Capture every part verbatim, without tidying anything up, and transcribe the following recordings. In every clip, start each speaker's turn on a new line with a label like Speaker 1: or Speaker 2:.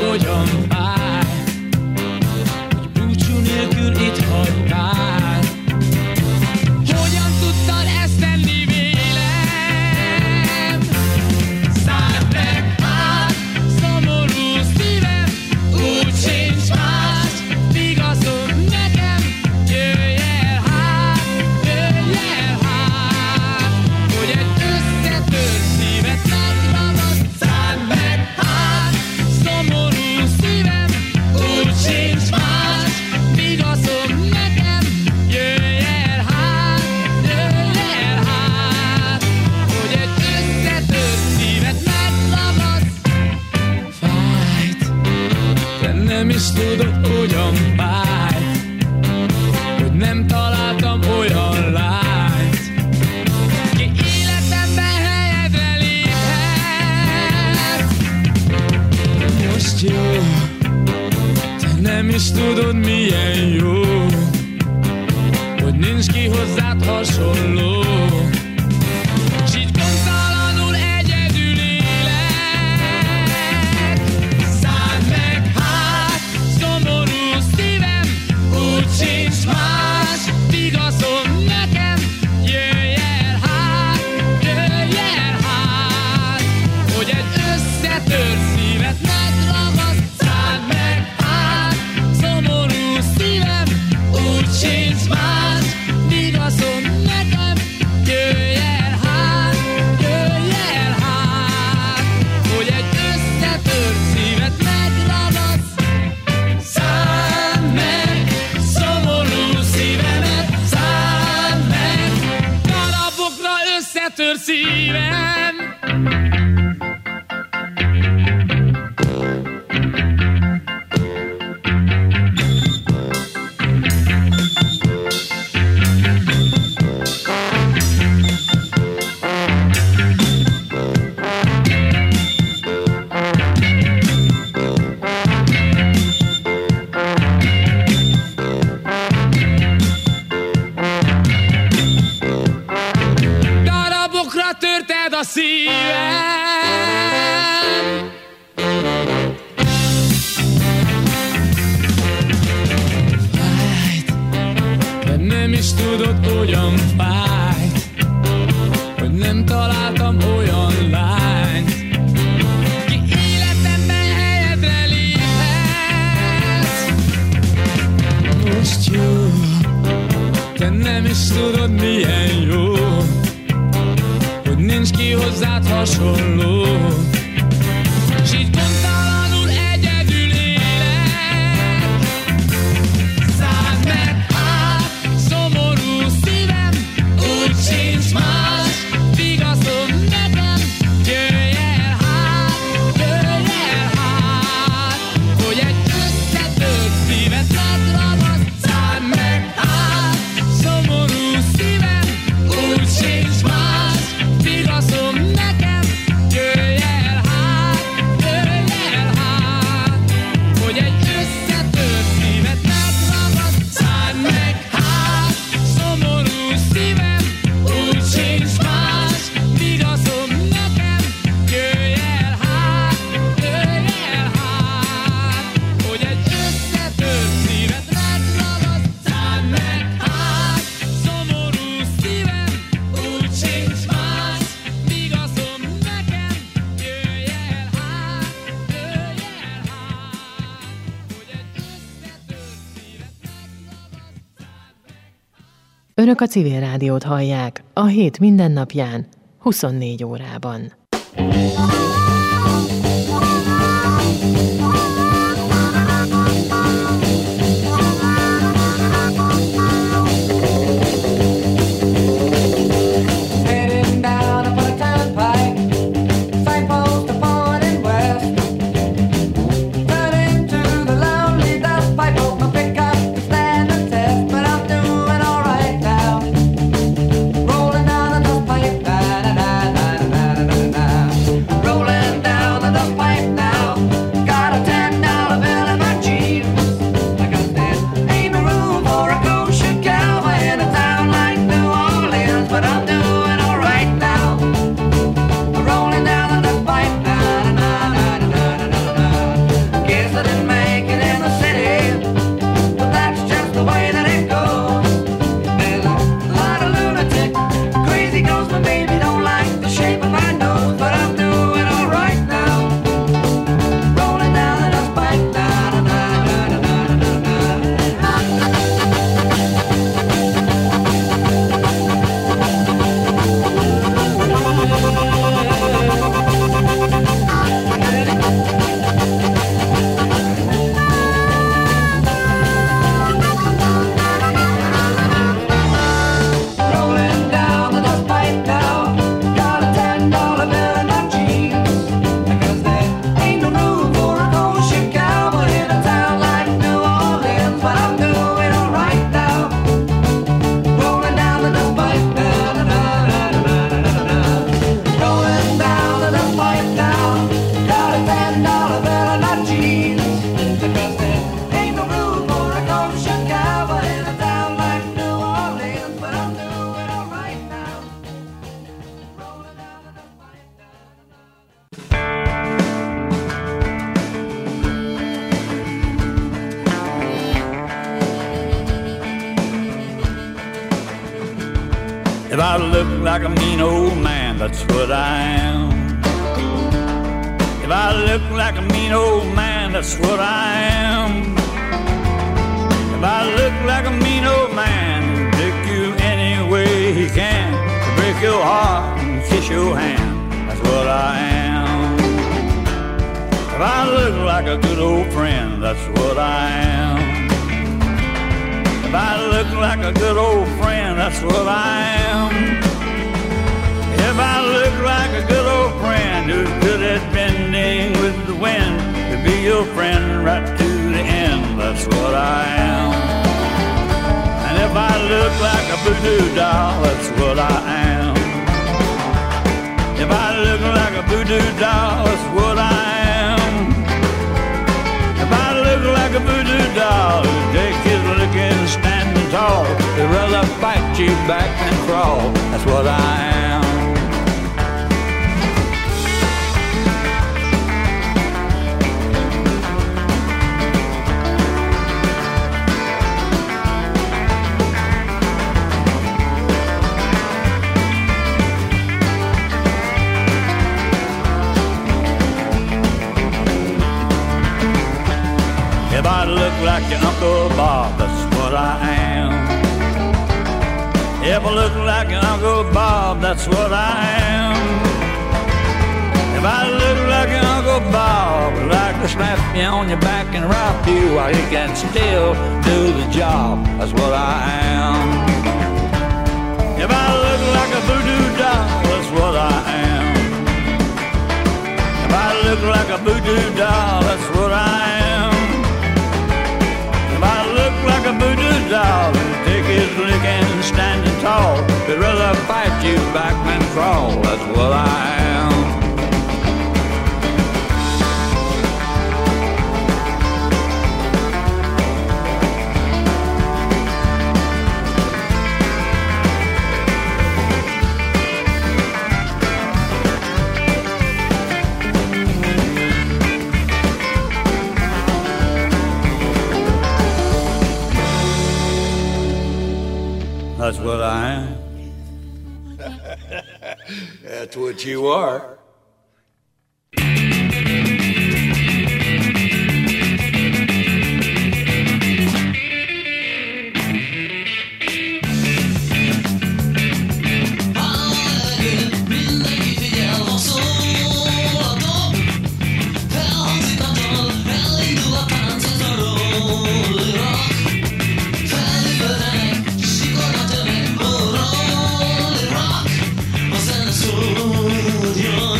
Speaker 1: hogyan fáj, hogy búcsú nélkül itt hagytál. Hogyan tudtad ezt tenni vélem? Szálld meg hát, szomorú szívem, úgy sincs más, vigaszod nekem. Jöjj el hát, jöjj el hát, hogy egy összetört szívet megragad. Szálld meg hát, szomorú szívem, úgy sincs más, vigaszod nekem. Jöjj el hát, jöjj el hát, hogy egy összetört szívet megragad. Fájt, de nem is tudod, hogyan fájt, hogy nem találtam olyan lányt, ki életemben helyedre léphet. Most jó, te nem is tudod, milyen jó, hogy nincs ki hozzád hasonló. S így gondtalanul egyedül élek. Szálld meg hát, szomorú szívem, úgy sincs más, vigaszod nekem. Jöjj el hát, jöjj el hát, hogy egy összetört szívet megragad. Szálld meg hát, szomorú szívem, úgy sincs más, vigaszod nekem. Jöjj el hát, jöjj el hát, hogy egy összetört szívet megragad. Szálld meg, szomorú szívemet, szálld meg, darabokra összetört szívem. Darabokra törted a szívem. Fájt, de nem is tudod, hogyan fájt, hogy nem találtam olyan lányt, ki életemben helyedre léphet. Most jó, te nem is tudod, milyen jó, hogy nincs ki hozzád hasonló. S így gondtalanul egyedül élek. Szálld meg hát, szomorú szívem, úgy sincs más, vigaszod nekem. Jöjj el hát, jöjj el hát, hogy egy összetört szívet megragad. Szálld meg hát, szomorú szívem, úgy sincs más, vigaszod nekem. Jöjj el hát, jöjj el hát, hogy egy összetört szívet megragad. Szálld meg hát, szomorú szívem, úgy sincs más, vigaszod nekem. Jöjj el hát, jöjj el hát, hogy egy összetört szívet megragad. Szálld meg hát, szomorú szívem, úgy sincs más, vigaszod nekem. Jöjj el hát, jöjj el hát, hogy egy összetört szívet megragad.
Speaker 2: Önök a Civil Rádiót hallják a hét mindennapján, huszonnégy órában.
Speaker 3: Heading down upon a turnpike, signpost upon and west. Turn into the lonely dust pipe, hope my pickup can stand the test. But I'm doing alright now, rolling down the dust pipe, da da da da da da da da. Rolling
Speaker 4: If I look like a mean old man, that's what I am. If I look like a mean old man, that's what I am. If I look like a mean old man, he'll take you any way he can, to break your heart and kiss your hand, that's what I am. If I look like a good old friend, that's what I am. If I look like a good old friend, that's what I am. If I look like a good old friend who's good at bending with the wind, to be your friend right to the end, that's what I am. And if I look like a voodoo doll, that's what I am. If I look like a voodoo doll, that's what I am. If I look like a voodoo doll, who'd take his licking standing tall, they'd rather fight you back than crawl, that's what I am. If I look like your Uncle Bob, that's what I am. If I look like your Uncle Bob, that's what I am. If I look like your Uncle Bob, I'd like to slap you on your back and rock you while you can still do the job, that's what I am. If I look like a voodoo doll, that's what I am. If I look like a voodoo doll, that's what I am. If I look like a voodoo doll, take his licking standing tall, they'd rather fight you back than crawl, that's what I am. That's what I am.
Speaker 5: That's what you are.
Speaker 6: Rock, was in a soul,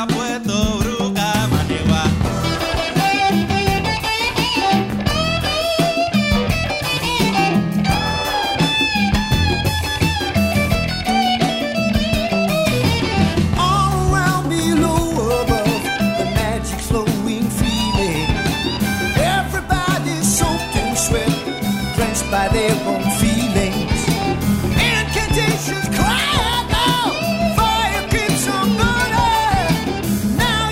Speaker 6: ha puesto bruja manigua.
Speaker 7: All around below, above, the magic's flowing freely. Everybody's soaked in sweat, drenched by their own feelings. Incantations cry out now, fire keeps on burning. Now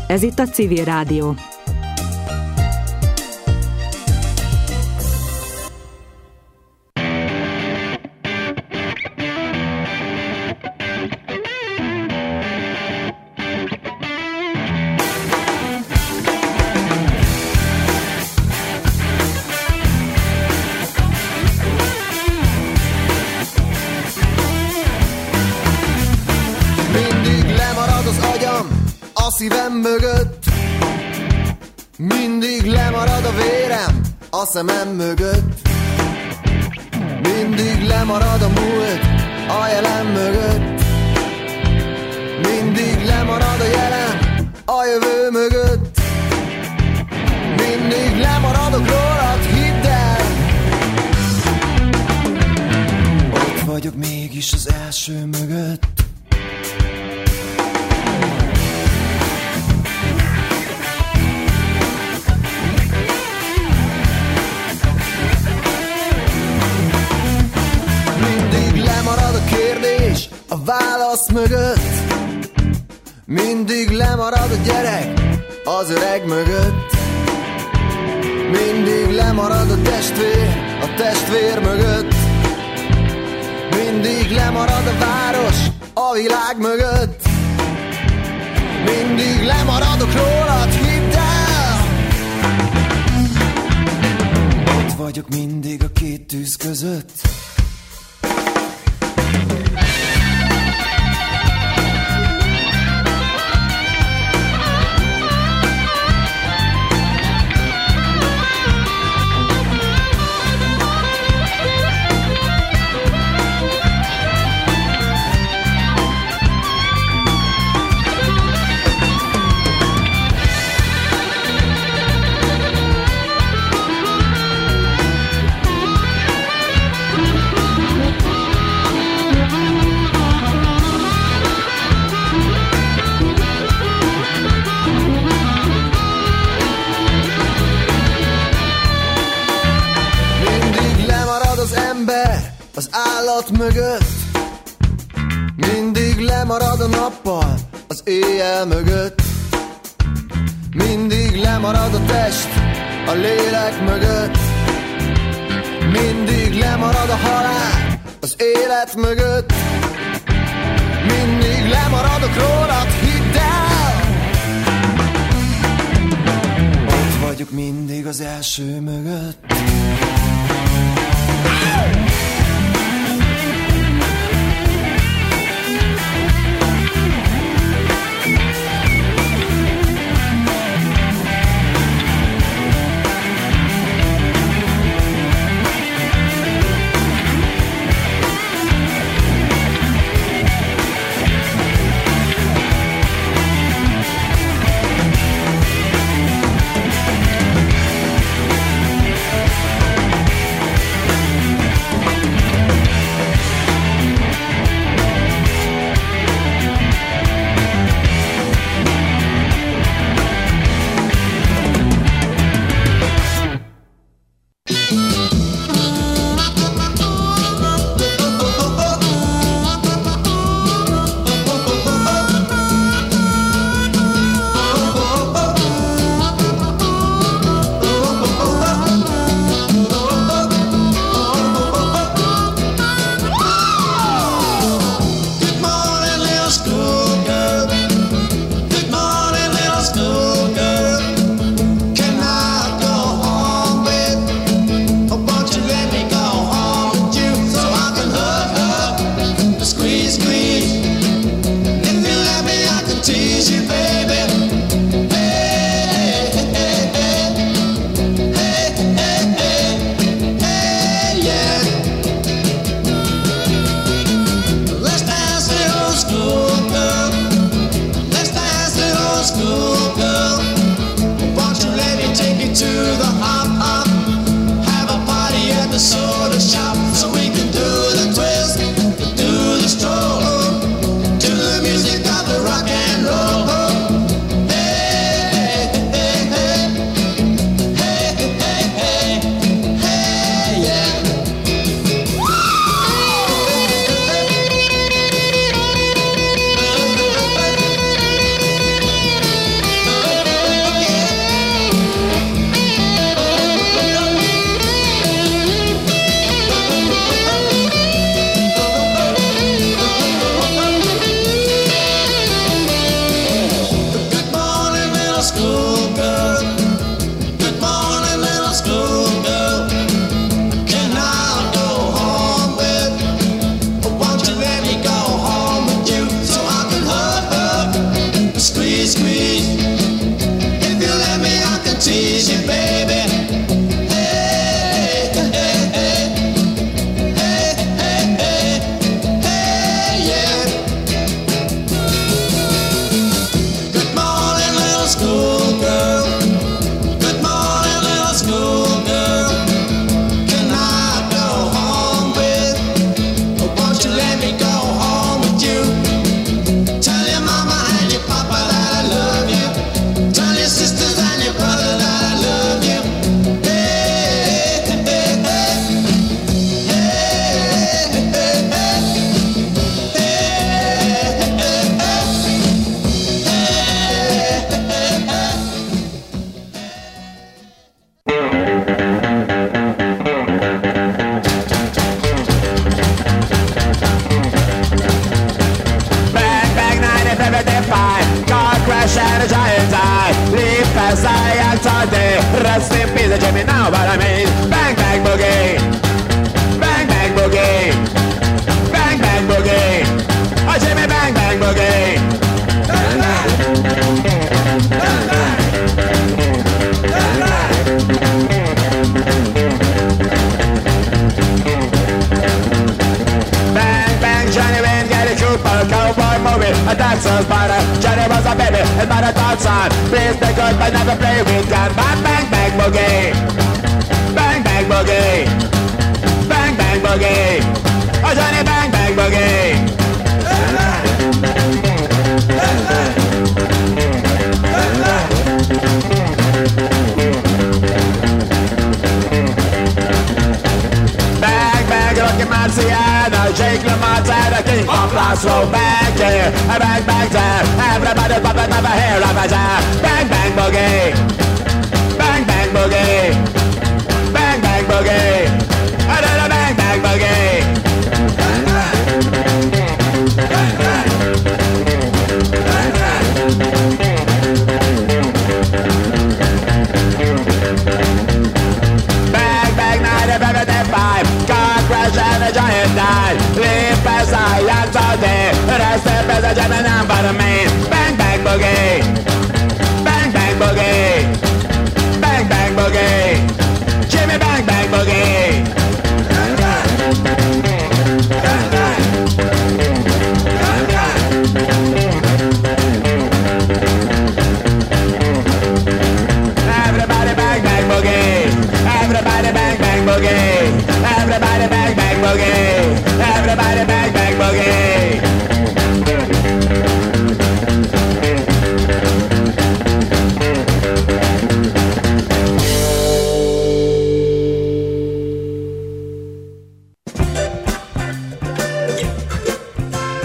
Speaker 8: Ez itt a Civil Rádió.
Speaker 9: A szívem mögött mindig lemarad a vérem, a szemem mögött mindig lemarad a múlt, a jelen mögött mindig lemarad a jelen, a jövő mögött mindig lemaradok rólad, hidd el. Ott vagyok mégis az első mögött. A válasz mögött mindig lemarad a gyerek az öreg mögött, mindig lemarad a testvér a testvér mögött, mindig lemarad a város a világ mögött, mindig lemaradok rólad, hidd el. Ott vagyok mindig a két tűz között. Az állat mögött mindig lemarad a nappal az éjjel mögött, mindig lemarad a test a lélek mögött, mindig lemarad a halál az élet mögött, mindig lemaradok rólad, hidd el. Ott vagyok mindig az első mögött.
Speaker 6: schoolgirl. Good morning, little schoolgirl. Can I go home with? Won't you let me go home with you so I can hug, hug, squeeze, squeeze? If you let me, I can tease you, baby. Hey, hey, hey, hey, hey, hey, hey, yeah. Good morning, little schoolgirl. Good morning, little schoolgirl. Can I go home with? Or won't you let me go home with you? Tell your mama and your papa that I love you. Tell your sisters and your brother that I love you. Hey, hey, hey, hey. Hey, hey, hey, hey. Hey, hey, hey, hey.
Speaker 8: Bang, bang, ninety, fifty-five. Car crash and a giant eye. Leave past I and Sunday. Rest in peace, Jimmy, now what I mean. Bang, bang, boogie. Bang, bang, boogie. Bang, bang, boogie. Oh, Jimmy, bang, bang, boogie. Bang, bang. Bang, bang. Bang, bang. Bang, bang, Johnny Wayne, get a trooper, cowboy movie, a dancer's partner. Johnny was a baby, his mother thought son. Please be good, but never play with gun. Bang, bang, bang, boogie. Bang, bang, boogie. Bang, bang, boogie. Oh, Johnny, bang, bang, boogie. Bang, bang. Bang, bang. Bang, bang. Bang, bang, Rocky Marciano, Jake LaMotta, the king of Laszlo. Bang, here, a bang, bang, there. Everybody pop it over here, up a jam. Bang, bang, boogie. Bang, bang, boogie. Bang, bang, boogie. A little bang, bang, boogie. Bang, bang. Bang, bang. Bang, bang. Bang, bang, ninety, fifty-five. Car crash and a giant died. Leave past I and Sunday. Rest in peace, a gentleman but a man. Bang, bang, boogie. Bang, bang, boogie. Bang, bang, boogie. Jimmy, bang, bang, boogie. Bang, bang. Bang, bang. Bang, bang. Everybody bang, bang, boogie. Everybody bang, bang, boogie. Everybody bang, bang, boogie. Everybody bang, bang, boogie.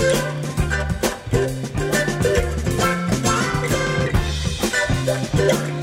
Speaker 10: Yeah.